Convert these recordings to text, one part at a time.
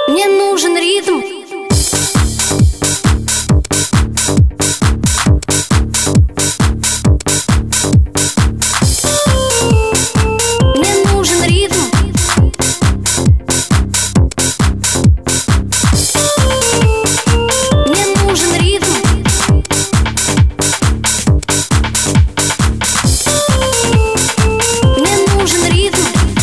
Мне нужен ритм. Мне нужен ритм. Мне нужен ритм. Мне нужен ритм.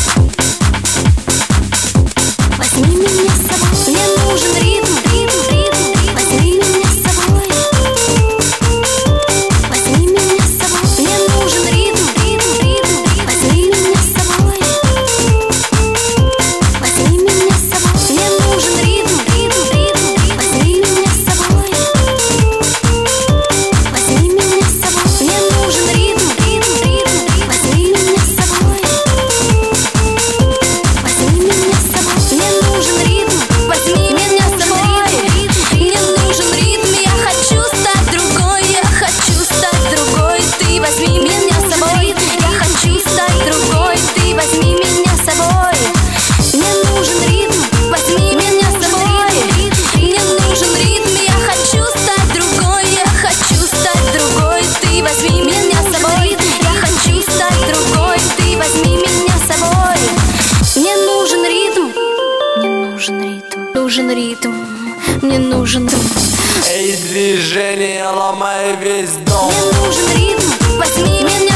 Возьми меня с собой. Мне нужен ритм, ритм, ритм. Возьми меня с собой. Возьми меня с собой. Мне нужен ритм, ритм, ритм. Возьми меня с собой. Возьми меня с собой. Мне нужен ритм, ритм, ритм. Возьми меня с собой. Возьми меня с собой. Мне нужен ритм, ритм, ритм. Возьми меня с собой. Возьми меня с собой. Мне нужен ритм. Возьми меня с собой. Мне нужен ритм. Я хочу стать другой. Я хочу стать другой. Ты возьми меня с собой. Я хочу стать другой. Ты возьми меня с собой. Мне нужен ритм. Возьми меня с собой. Мне нужен ритм. Я хочу стать другой. Я хочу стать другой. Ты возьми меня с собой. Я хочу стать другой. Ты возьми меня с собой. Мне нужен ритм. Мне нужен ритм. Нужен ритм. Мне нужен ритм. Эй, движение, ломай весь дом. Мне нужен ритм. Возьми меня